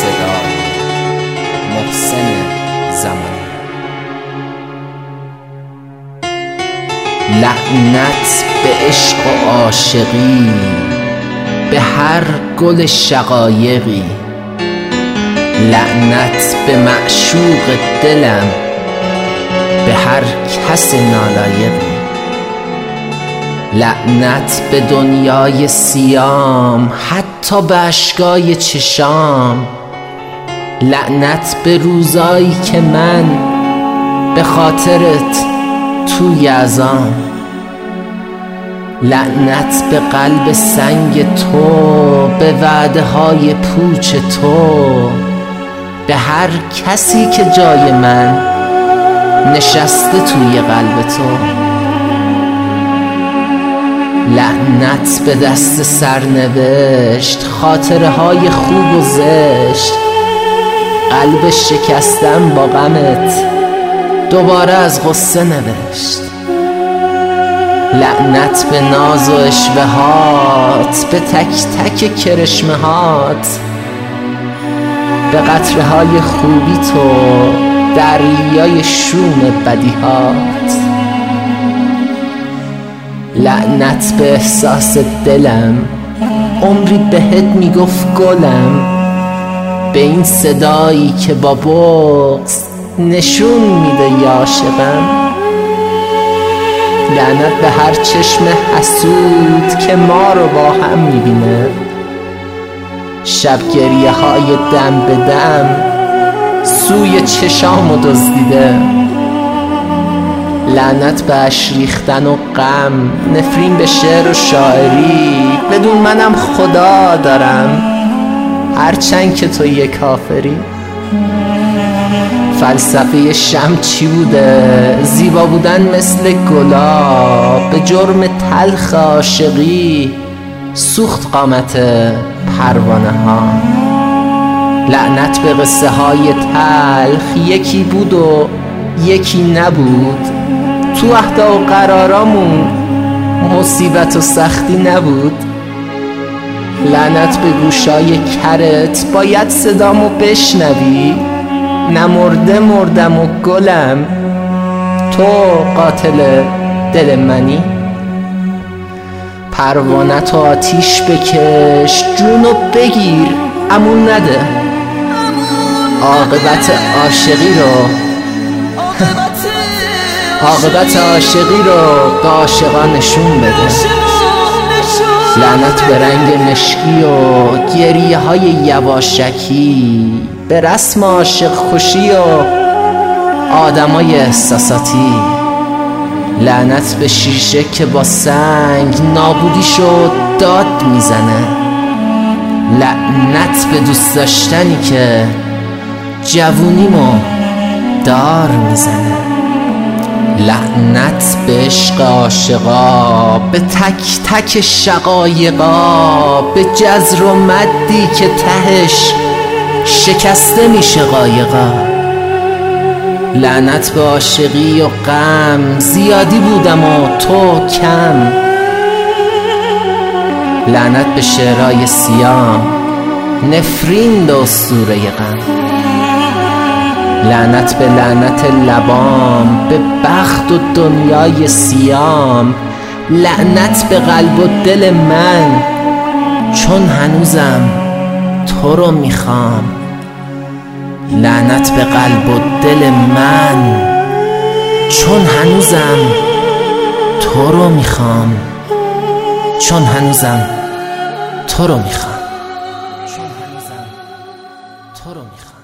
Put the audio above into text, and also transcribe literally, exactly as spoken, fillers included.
صدای محسن زمانی. لعنت به عشق و عاشقی، به هر گل شقایقی، لعنت به معشوق دلم، به هر کس نالایقی، لعنت به دنیای سیام، حتی به اشکای چشام، لعنت به روزایی که من به خاطرت توی ازام، لعنت به قلب سنگ تو، به وعده های پوچ تو، به هر کسی که جای من نشسته توی قلب تو، لعنت به دست سرنوشت، خاطره های خوب و زشت، قلب شکستم با غمت دوباره از غصه نوشت، لعنت به ناز و اشوهات، به تک تک کرشمهات، به قطره های خوبی تو، دریای شوم بدیهات، لعنت به احساس دلم، عمری بهت میگفت گلم، به این صدایی که با بغض نشون میده یا عاشقم، لعنت به هر چشم حسود که ما رو با هم میبینه، شب گریه های دم به دم سوی چشامو دزدیده، لعنت به اشک ریختن و غم، نفرین به شعر و شاعری، بدون منم خدا دارم هرچند که تو یه کافری، فلسفه شمع چی بوده؟ زیبا بودن مثل گلاب، به جرم تلخ عاشقی سوخت قامت پروانه ها، لعنت به قصه های تلخ، یکی بود و یکی نبود، تو عهدا و قرارامون مصیبت و سختی نبود، لعنت به گوشای کرت، باید صدامو بشنوی، نمرده مردم و گلم، تو قاتل دل منی، پروانه تو آتیش بکش، جونو بگیر امون نده، عاقبت عاشقی رو عاقبت عاشقی رو به عاشقان نشون بده، لعنت به رنگ مشکی و گریه های یواشکی، به رسم عاشق کشی و آدمای احساساتی، لعنت به شیشه که با سنگ نابودیشو داد میزنه، لعنت به دوست داشتنی که جوونیمو دار میزنه، لعنت به عشق عاشقا، به تک تک شقایقا، به جزر و مدی که تهش شکسته میشه قایقا، لعنت به عاشقی و غم، زیادی بودم و تو کم، لعنت به شعرهای سیام، نفرین به اسطوره غم، لعنت به لعنت لبام، به بخت و دنیای سیام، لعنت به قلب و دل من، چون هنوزم تو رو میخوام، لعنت به قلب و دل من، چون هنوزم تو رو میخوام، چون هنوزم تو رو میخوام، چون هنوزم تو رو میخوام.